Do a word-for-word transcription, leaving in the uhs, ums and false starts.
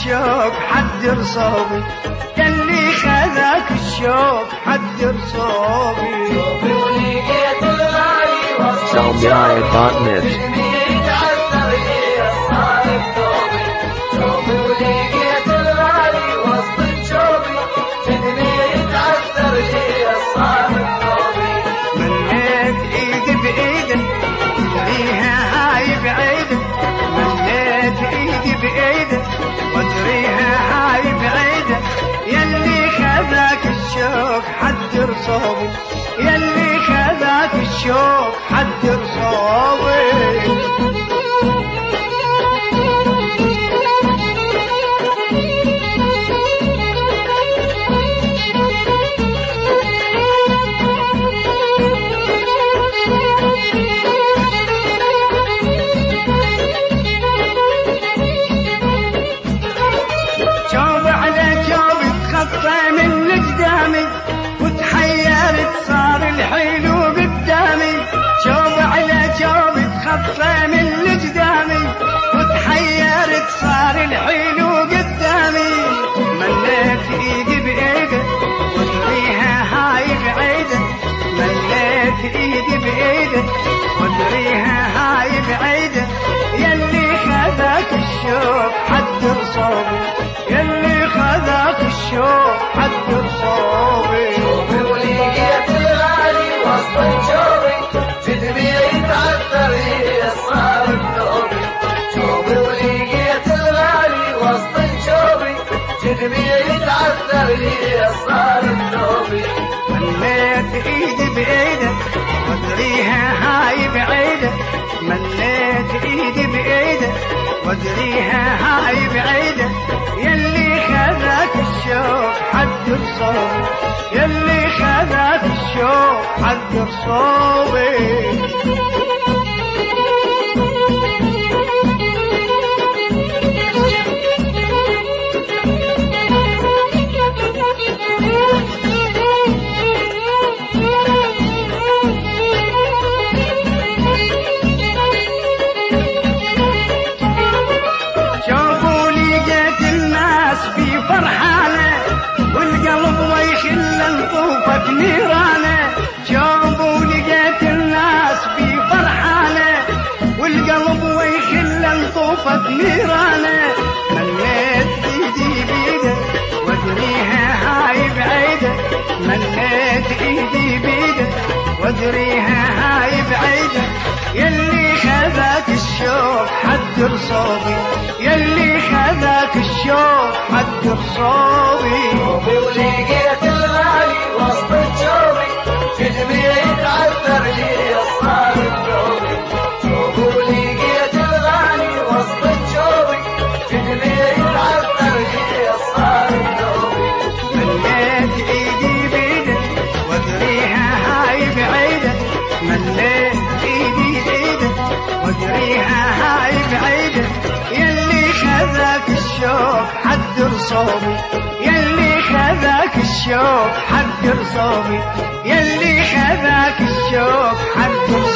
الشوق حد رصوبي، يلي خذاك الشوق حد رصوبي. Salmiaya dot net. مليت ايدي بايدك وادريها هاي بعيدك، مليت ايدي بايدك وادريها هاي بعيدك، يلي خذاك الشوق حد رصوبي، يلي خذاك الشوق حد رصوبي. من قدامي وتحيرت صار الحلو قدامي، شوف على شوف تخطى من قدامي وتحيرت صار الحلو قدامي. مليت ايدي بايدك وادريها هاي بعيدة، مليت ايدي بايدك وادريها هاي بعيدة، يلي خذاك الشوق حد رصوبي، يلي خذاك الشوق حد رصوبي. شوفي ولقيت الغالي وسط الجوبي، تدمي تعثر هي صار بثوبي. شوفي ولقيت الغالي وسط الجوبي، تدمي تعثر هي صار بثوبي. مليت ايدي بايدك وادريها هاي بعيدة، مليت ايدي بايدك وادريها هاي بعيدة، يلي خذاك الشوق حد رصوبي، يلي خذاك الشوق حد رصوبي. فرحانة والقلب ويخل طوفك نيرانة، شوفوا لقيت الناس بي فرحانة والقلب ويخل طوفك نيرانة. مليت ايدي بيدك وادريها هاي بعيدة، مليت ايدي بيدك وادريها هاي بعيدة، يلي خذاك الشوق حد رصوبي، يلي خذاك الشوق حد رصوبي. شوفي ولقيت الغالي وسط الجوبي، تدمي تعثر لي صار بثوبي. شوفي ولقيت الغالي وسط الجوبي، تدمي تعثر لي صار بثوبي. مليت ايدي بيدك وادريها هاي بعيدة، مليت ايدي بيدك وادريها هاي بعيدة، يلي خذاك الشوق حد رصوبي، يلي خذاك الشوق حد رصوبي، يلي خذاك الشوق حد رصوبي.